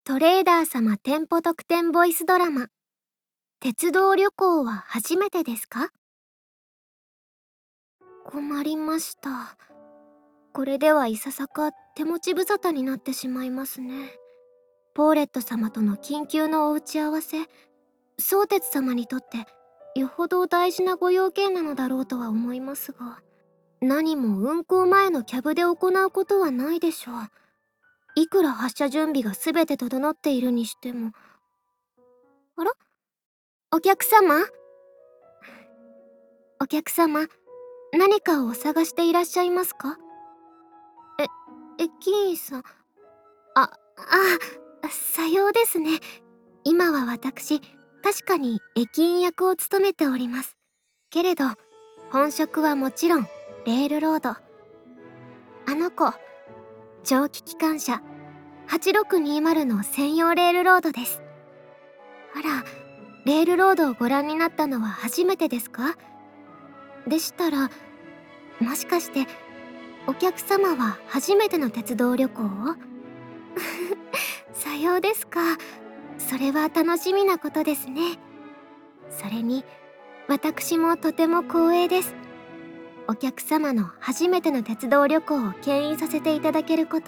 トレーダー様店舗特典ボイスドラマ。鉄道旅行は初めてですか？困りました。これではいささか手持ち無沙汰になってしまいますね。ポーレット様との緊急のお打ち合わせ、相鉄様にとってよほど大事なご用件なのだろうとは思いますが、何も運行前のキャブで行うことはないでしょう。いくら発車準備が全て整っているにしても。あら、お客様、お客様、何かをお探していらっしゃいますか？え、駅員さん。さようですね。今は私、確かに駅員役を務めております。けれど、本職はもちろん、レールロード。あの子、蒸気機関車、8620の専用レールロードです。あら、レールロードをご覧になったのは初めてですか？でしたら、もしかして、お客様は初めての鉄道旅行を？さようですか。それは楽しみなことですね。それに、私もとても光栄です。お客様の初めての鉄道旅行を牽引させていただけること。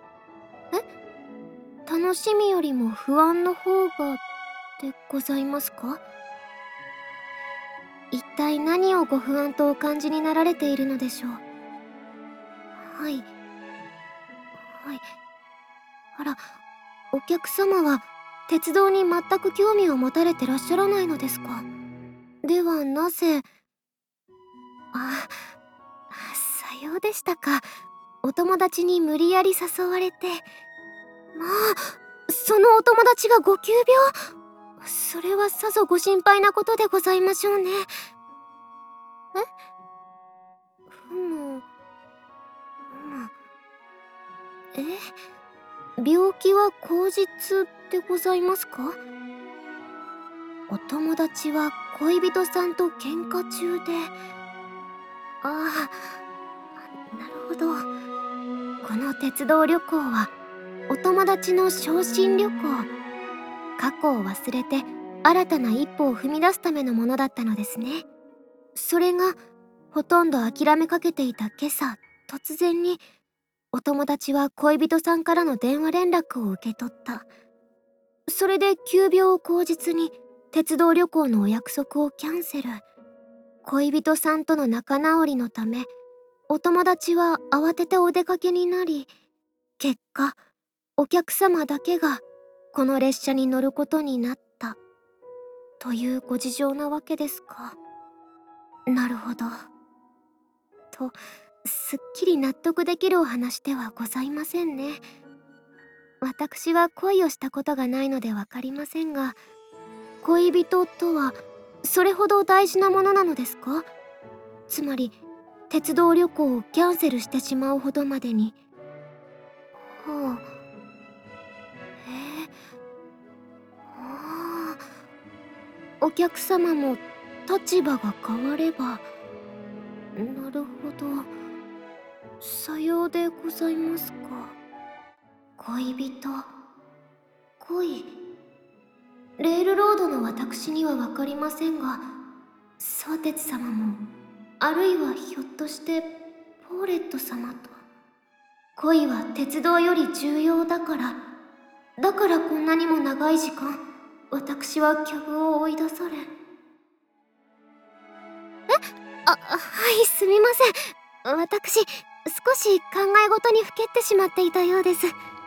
楽しみよりも不安の方がでございますか？一体何をご不安とお感じになられているのでしょう？はい。はい。あら、お客様は鉄道に全く興味を持たれてらっしゃらないのですか？ではなぜ？あ、さようでしたか。お友達に無理やり誘われて。まあ、そのお友達がご急病？それはさぞご心配なことでございましょうね。ふむ、ふむ。病気は口実でございますか？お友達は恋人さんと喧嘩中で。ああ、なるほど。この鉄道旅行はお友達の昇進旅行。過去を忘れて新たな一歩を踏み出すためのものだったのですね。それがほとんど諦めかけていた今朝、突然にお友達は恋人さんからの電話連絡を受け取った。それで急病を口実に鉄道旅行のお約束をキャンセル。恋人さんとの仲直りのため、お友達は慌ててお出かけになり、結果、お客様だけがこの列車に乗ることになったというご事情なわけですか。なるほど。と、すっきり納得できるお話ではございませんね。私は恋をしたことがないのでわかりませんが、恋人とはそれほど大事なものなのですか？つまり、鉄道旅行をキャンセルしてしまうほどまでに。はあ。えはあ。お客様も立場が変われば。なるほど。さようでございますか。恋人、恋。レールロードの私には分かりませんが、相鉄様も、あるいはひょっとしてポーレット様と。恋は鉄道より重要だから、だからこんなにも長い時間、私はキャブを追い出され。はい、すみません。私、少し考え事にふけってしまっていたようです。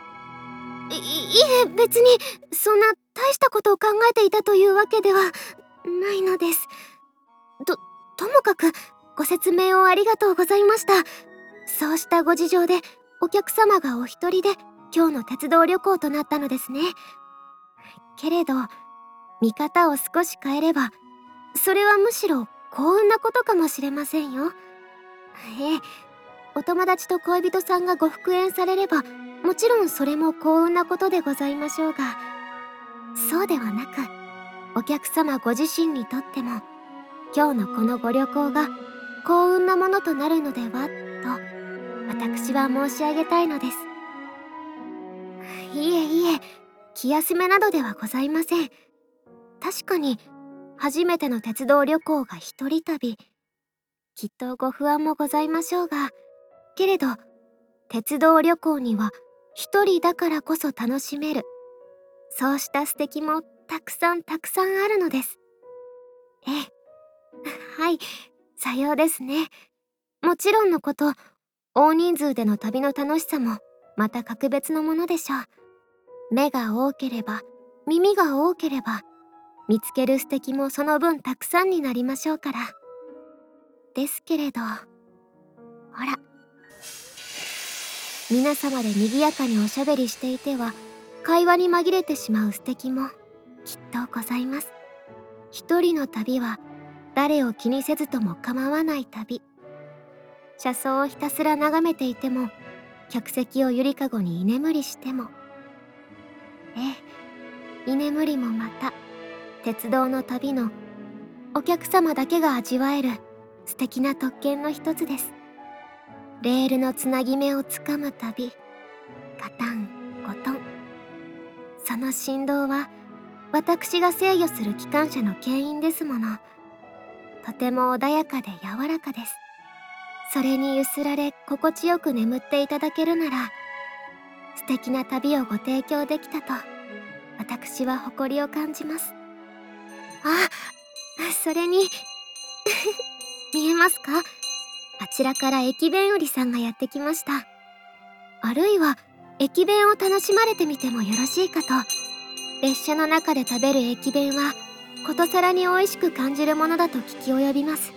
別に、そんな大したことを考えていたというわけではないのです。ともかく、ご説明をありがとうございました。そうしたご事情で、お客様がお一人で今日の鉄道旅行となったのですね。けれど、見方を少し変えれば、それはむしろ幸運なことかもしれませんよ。ええ、お友達と恋人さんがご復縁されれば、もちろんそれも幸運なことでございましょうが、そうではなく、お客様ご自身にとっても、今日のこのご旅行が幸運なものとなるのではと、私は申し上げたいのです。いえいえ、 気休めなどではございません。確かに初めての鉄道旅行が一人旅、きっとご不安もございましょうが、けれど鉄道旅行には一人だからこそ楽しめる、そうした素敵もたくさんたくさんあるのです。ええ、はい、さようですね。もちろんのこと、大人数での旅の楽しさもまた格別のものでしょう。目が多ければ、耳が多ければ、見つける素敵もその分たくさんになりましょうから。ですけれど、ほら、皆様で賑やかにおしゃべりしていては会話に紛れてしまう素敵もきっとございます。一人の旅は誰を気にせずとも構わない旅。車窓をひたすら眺めていても、客席をゆりかごに居眠りしても、ええ、居眠りもまた鉄道の旅のお客様だけが味わえる素敵な特権の一つです。レールのつなぎ目をつかむ旅、ガタンゴトン、その振動は私が制御する機関車の牽引ですもの。とても穏やかで柔らかです。それにゆすられ心地よく眠っていただけるなら、素敵な旅をご提供できたと私は誇りを感じます。あ、それに見えますか、あちらから駅弁売りさんがやってきました。あるいは駅弁を楽しまれてみてもよろしいかと。列車の中で食べる駅弁はことさらに美味しく感じるものだと聞き及びます。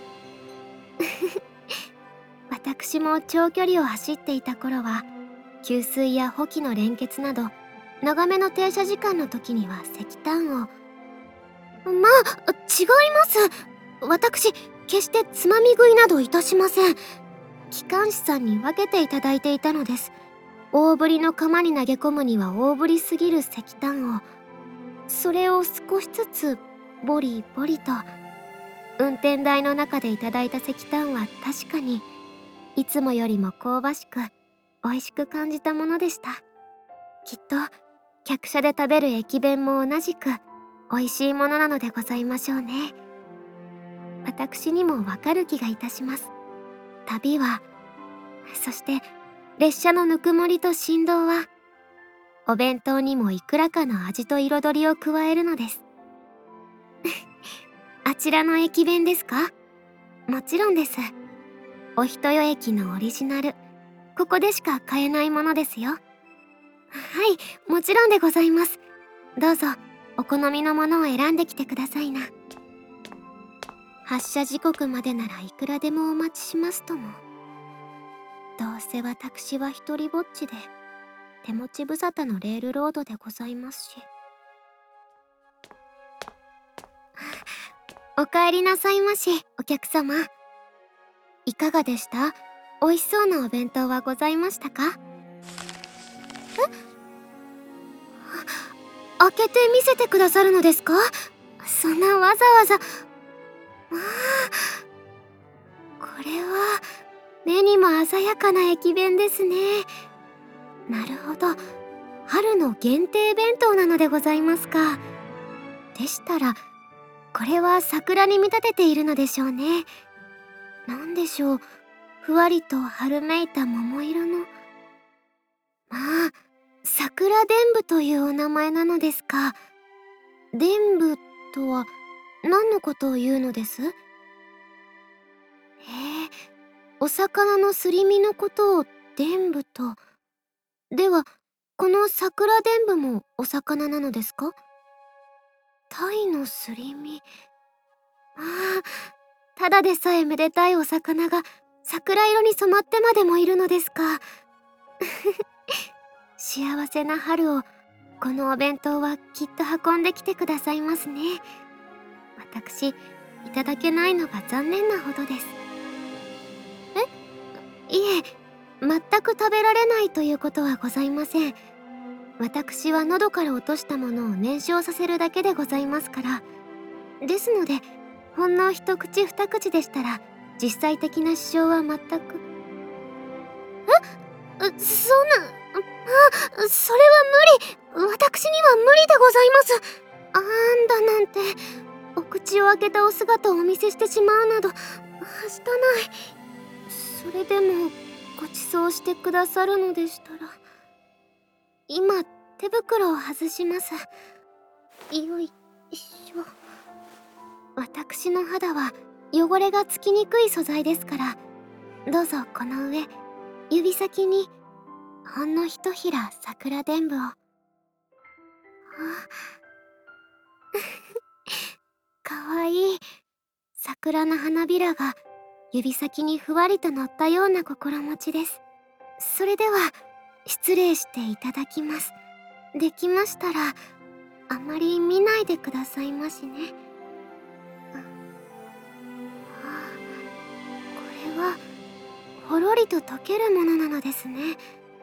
私も長距離を走っていた頃は、給水や補給の連結など長めの停車時間の時には石炭を。違います。私決してつまみ食いなどいたしません。機関士さんに分けていただいていたのです。大ぶりの釜に投げ込むには大ぶりすぎる石炭を、それを少しずつボリボリと。運転台の中でいただいた石炭は確かにいつもよりも香ばしく美味しく感じたものでした。きっと客車で食べる駅弁も同じく美味しいものなのでございましょうね。私にもわかる気がいたします。旅は、そして列車のぬくもりと振動は、お弁当にもいくらかの味と彩りを加えるのです。あちらの駅弁ですか？もちろんです。おひとよ駅のオリジナル、ここでしか買えないものですよ。はい、もちろんでございます。どうぞお好みのものを選んできてくださいな。発車時刻までならいくらでもお待ちしますとも。どうせ私は一人ぼっちで手持ち無沙汰のレールロードでございますし。お帰りなさいまし、お客様。いかがでした？美味しそうなお弁当はございましたか？開けて見せてくださるのですか？そんなわざわざ。これは目にも鮮やかな駅弁ですね。なるほど、春の限定弁当なのでございますか。でしたらこれは桜に見立てているのでしょうね。なんでしょう、ふわりと春めいた桃色の。まあ、桜でんぶというお名前なのですか。でんぶとは何のことを言うのです？へえ、お魚のすり身のことをでんぶと。ではこの桜でんぶもお魚なのですか？鯛のすり身。ああ、ただでさえめでたいお魚が桜色に染まってまでもいるのですか。幸せな春をこのお弁当はきっと運んできてくださいますね。私いただけないのが残念なほどです。いえ、全く食べられないということはございません。私は喉から落としたものを燃焼させるだけでございますから。ですのでほんの一口二口でしたら実際的な支障は全く。そんな。 それは無理。私には無理でございます。あんだなんてお口を開けたお姿をお見せしてしまうなどはしたない。それでもご馳走してくださるのでしたら、今手袋を外します。よいしょ。私の肌は汚れがつきにくい素材ですから、どうぞこの上指先にほんのひとひら桜でんぶを。かわいい桜の花びらが指先にふわりと乗ったような心持ちです。それでは失礼していただきます。できましたらあまり見ないでくださいましね。これはほろりと溶けるものなのですね。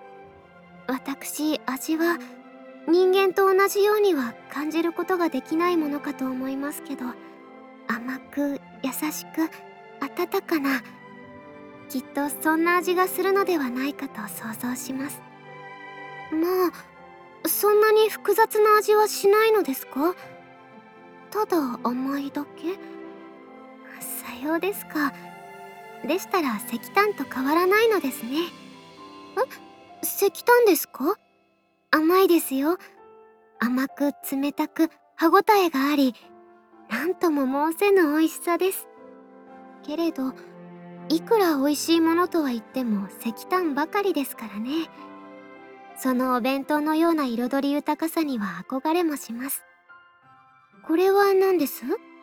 私、味は人間と同じようには感じることができないものかと思いますけど、甘く優しく温かな、きっとそんな味がするのではないかと想像します。まあそんなに複雑な味はしないのですか？ただ甘いだけ？さようですか。でしたら石炭と変わらないのですね。石炭ですか？甘いですよ。甘く冷たく歯ごたえがあり、なんとも申せぬ美味しさです。けれどいくら美味しいものとは言っても石炭ばかりですからね。そのお弁当のような彩り豊かさには憧れもします。これは何です？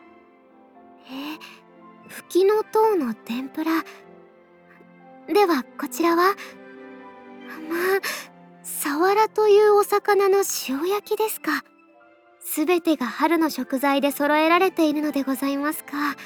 フキノトウの天ぷら。ではこちらは？まあ、サワラというお魚の塩焼きですか。すべてが春の食材で揃えられているのでございますか。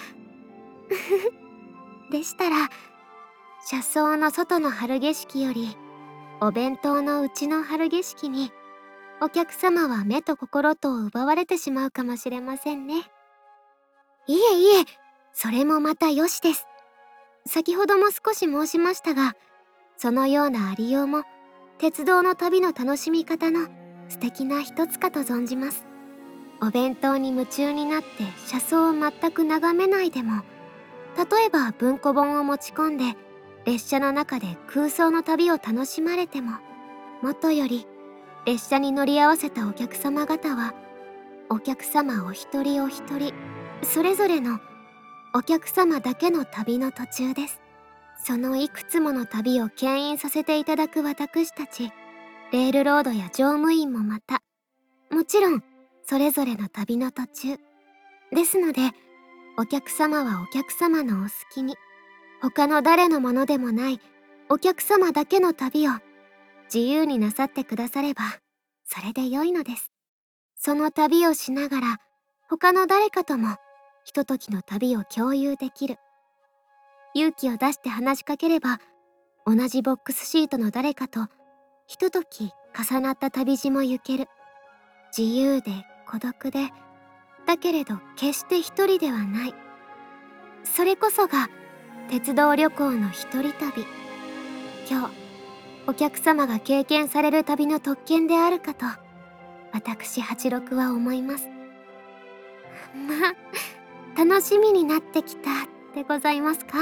でしたら車窓の外の春景色よりお弁当のうちの春景色にお客様は目と心とを奪われてしまうかもしれませんね。いえいえ、それもまたよしです。先ほども少し申しましたが、そのようなありようも鉄道の旅の楽しみ方の素敵な一つかと存じます。お弁当に夢中になって車窓を全く眺めないでも、例えば文庫本を持ち込んで列車の中で空想の旅を楽しまれても、もとより列車に乗り合わせたお客様方はお客様お一人お一人それぞれのお客様だけの旅の途中です。そのいくつもの旅を牽引させていただく私たちレールロードや乗務員もまた、もちろんそれぞれの旅の途中ですので、お客様はお客様のお好きに、他の誰のものでもないお客様だけの旅を自由になさってくださればそれで良いのです。その旅をしながら他の誰かともひとときの旅を共有できる。勇気を出して話しかければ同じボックスシートの誰かとひととき重なった旅路も行ける。自由で孤独で、だけれど決して一人ではない。それこそが鉄道旅行の一人旅。今日お客様が経験される旅の特権であるかと私八六は思います。まあ楽しみになってきたでございますか。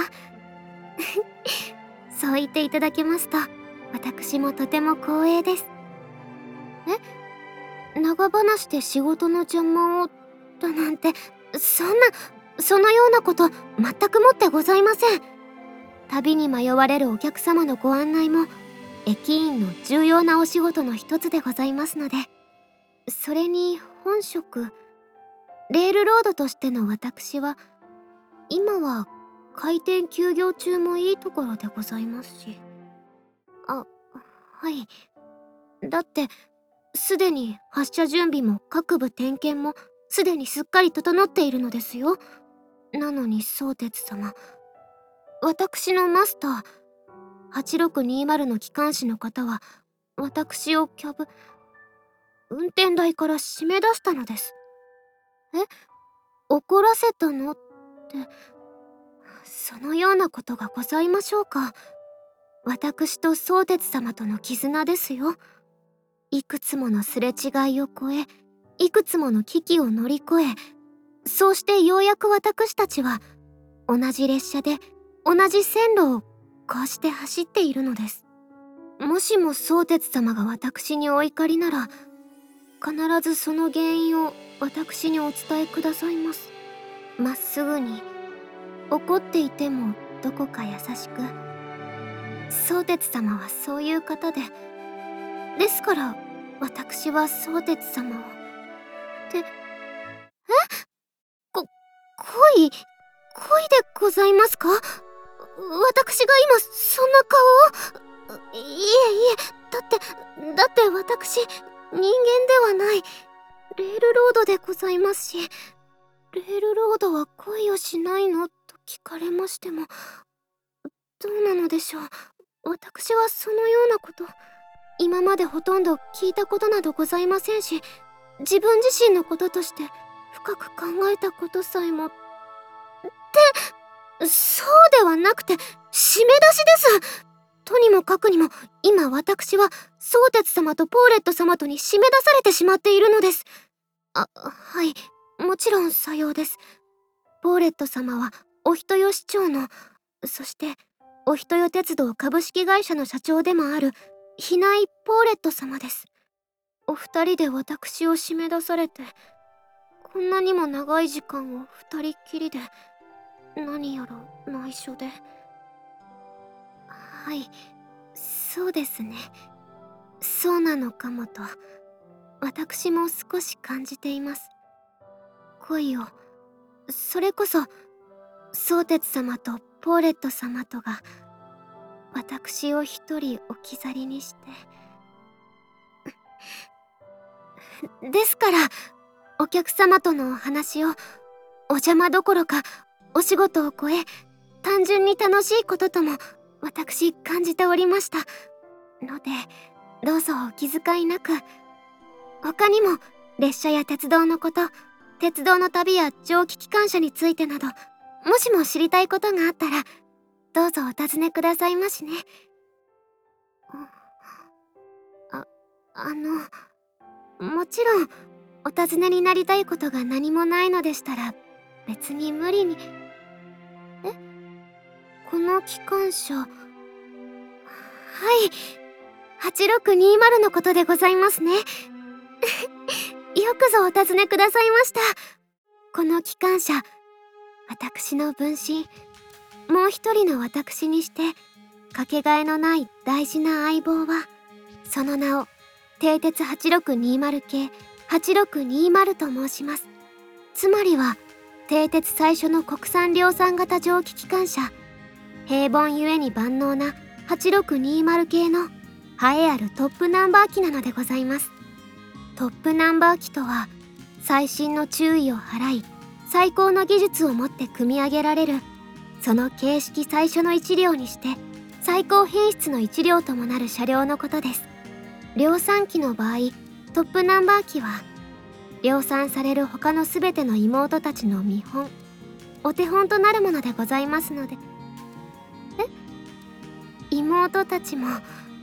そう言っていただけますと私もとても光栄です。長話で仕事の邪魔をだなんて、そのようなこと全くもってございません。旅に迷われるお客様のご案内も駅員の重要なお仕事の一つでございますので、それに本職レールロードとしての私は今は開店休業中もいいところでございますし。はい。だってすでに発車準備も各部点検もすでにすっかり整っているのですよ。なのに相鉄様、私のマスター8620の機関士の方は私を運転台から締め出したのです。え、怒らせたのって、そのようなことがございましょうか。 私と相鉄様との絆ですよ。いくつものすれ違いを越え、いくつもの危機を乗り越え、そうしてようやく私たちは同じ列車で同じ線路をこうして走っているのです。もしも相鉄様が私にお怒りなら、必ずその原因を私にお伝えくださいます。まっすぐに、怒っていてもどこか優しく。相鉄様はそういう方で、ですから私は相鉄様を。って恋でございますか？私が今そんな顔を。いえいえ、だって私人間ではないレールロードでございますし、レールロードは恋をしないのと聞かれましても、どうなのでしょう。私はそのようなこと今までほとんど聞いたことなどございませんし、自分自身のこととして深く考えたことさえも。そうではなくて、締め出しです。とにもかくにも今私は相鉄様とポーレット様とに締め出されてしまっているのです。はい、もちろんさようです。ポーレット様はお人よし町の、そしてお人よ鉄道株式会社の社長でもある比内ポーレット様です。お二人で私を締め出されて、こんなにも長い時間を二人っきりで、何やら内緒で。はい、そうですね。そうなのかもと私も少し感じています。恋を、それこそ相鉄様とポーレット様とが私を一人置き去りにして。ですからお客様とのお話をお邪魔どころかお仕事を超え単純に楽しいこととも私感じておりましたので、どうぞお気遣いなく。他にも列車や鉄道のこと、鉄道の旅や蒸気機関車についてなど、もしも知りたいことがあったらどうぞお尋ねくださいましね。もちろんお尋ねになりたいことが何もないのでしたら別に無理に。この機関車、はい、8620のことでございますね。よくぞお尋ねくださいました。この機関車、私の分身、もう一人の私にしてかけがえのない大事な相棒は、その名を蹄鉄8620系8620と申します。つまりは蹄鉄最初の国産量産型蒸気機関車、平凡ゆえに万能な8620系の栄えあるトップナンバー機なのでございます。トップナンバー機とは、細心の注意を払い最高の技術をもって組み上げられる、その形式最初の一両にして最高品質の一両ともなる車両のことです。量産機の場合、トップナンバー機は量産される他のすべての妹たちの見本、お手本となるものでございますので。妹たちも、はい、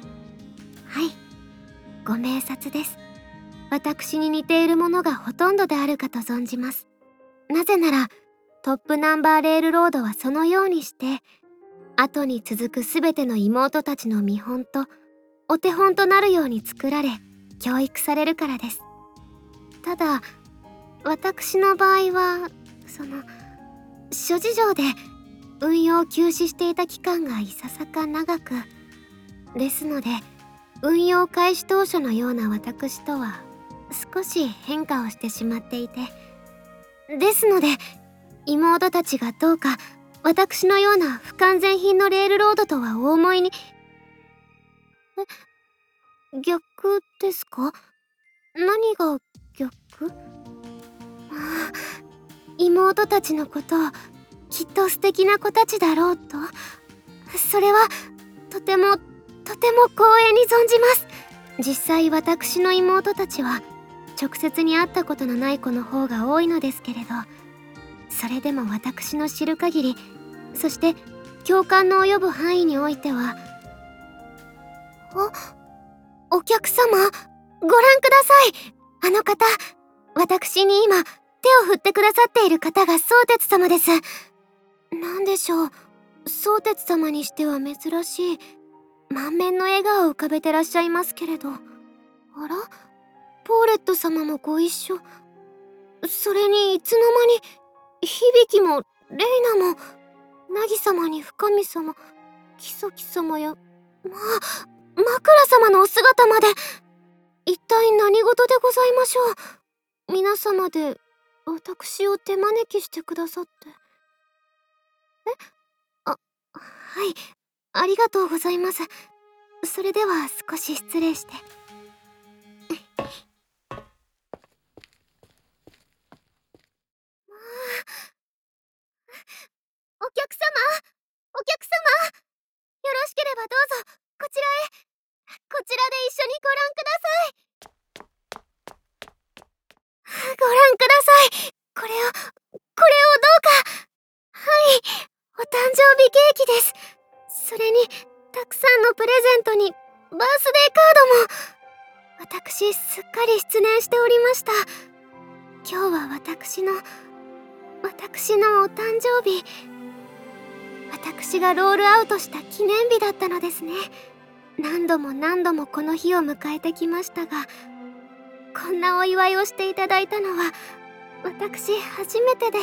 ご明察です。私に似ているものがほとんどであるかと存じます。なぜならトップナンバーレールロードはそのようにして後に続くすべての妹たちの見本とお手本となるように作られ教育されるからです。ただ私の場合は諸事情で運用休止していた期間がいささか長く、ですので運用開始当初のような私とは少し変化をしてしまっていて、ですので妹たちがどうか私のような不完全品のレールロードとはお思いに。逆ですか？何が逆？妹たちのことをきっと素敵な子たちだろうと、それはとても光栄に存じます。実際私の妹たちは直接に会ったことのない子の方が多いのですけれど、それでも私の知る限り、そして共感の及ぶ範囲においてはお客様、ご覧ください。あの方、私に今、手を振ってくださっている方が相鉄様です。なんでしょう、相鉄様にしては珍しい、満面の笑顔を浮かべてらっしゃいますけれど。あら？ポーレット様もご一緒。それにいつの間に、響も、レイナも、ナギ様に深見様、キソキ様や、枕様のお姿まで。一体何事でございましょう。皆様で私を手招きしてくださって。はい、ありがとうございます。それでは少し失礼して。お客様、お客様、よろしければどうぞこちらへ。こちらで一緒にご覧ください。ご覧ください。これをどうか。はい、お誕生日ケーキです。それにたくさんのプレゼントにバースデーカードも。私すっかり失念しておりました。今日は私のお誕生日、私がロールアウトした記念日だったのですね。何度もこの日を迎えてきましたが、こんなお祝いをしていただいたのは私初めてで。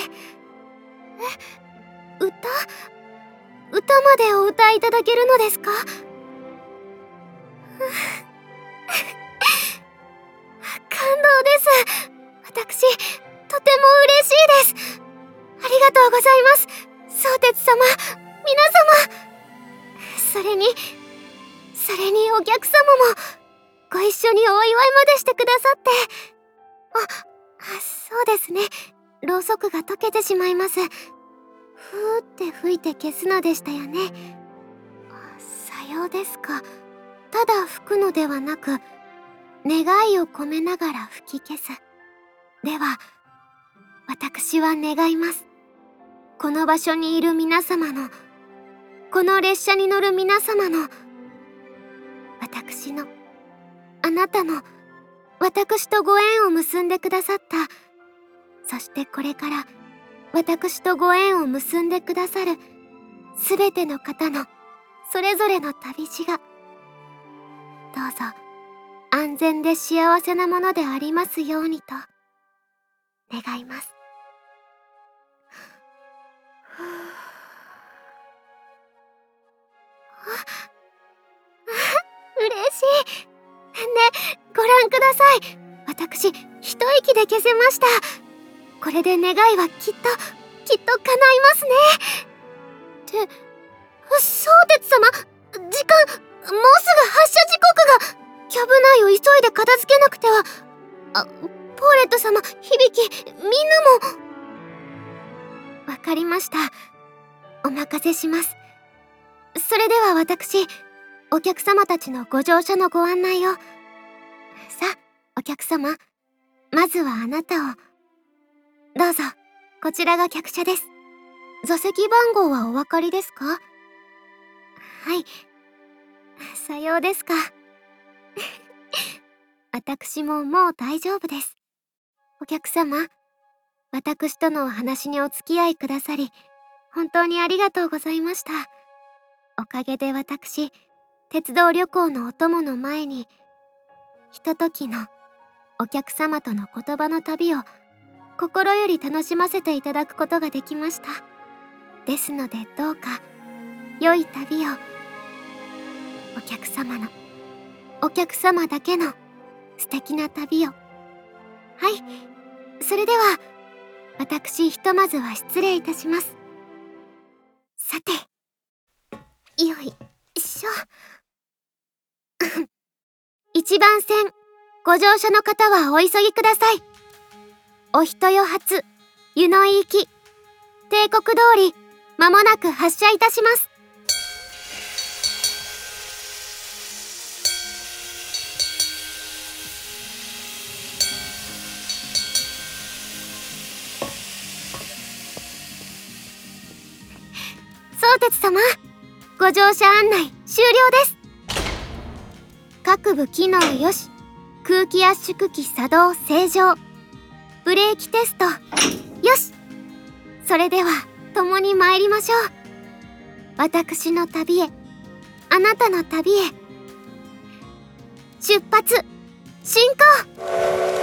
歌までお歌いいただけるのですか？感動です。私とても嬉しいです。ありがとうございます、相鉄様、皆様。それにお客様もご一緒にお祝いまでしてくださって。そうですね、ろうそくが溶けてしまいます。ふーって吹いて消すのでしたよね。さようですか。ただ吹くのではなく、願いを込めながら吹き消す。では私は願います。この場所にいる皆様の、この列車に乗る皆様の、私の、あなたの、私とご縁を結んでくださった、そしてこれから私とご縁を結んでくださるすべての方のそれぞれの旅路が、どうぞ安全で幸せなものでありますようにと願います。嬉しい。ね、ご覧ください。私一息で消せました。これで願いはきっと叶いますね。って相鉄様、時間、もうすぐ発車時刻が。キャブ内を急いで片付けなくては。ポーレット様、響、みんなも。わかりました、お任せします。それでは私、お客様たちのご乗車のご案内を。さあ、お客様、まずはあなたを。どうぞ、こちらが客車です。座席番号はお分かりですか？はい、さようですか。私ももう大丈夫です。お客様、私とのお話にお付き合いくださり、本当にありがとうございました。おかげで私、鉄道旅行のお供の前に、ひとときのお客様との言葉の旅を心より楽しませていただくことができました。ですのでどうか良い旅を。お客様だけの素敵な旅を。はい、それでは私ひとまずは失礼いたします。さて、よいしょ。1番線ご乗車の方はお急ぎください。お人よ発湯の井行き帝国通り、まもなく発車いたします。相鉄様、ご乗車案内終了です。 各部機能よし、空気圧縮機作動正常、ブレーキテストよし。それでは共に参りましょう。私の旅へ、あなたの旅へ、出発進行。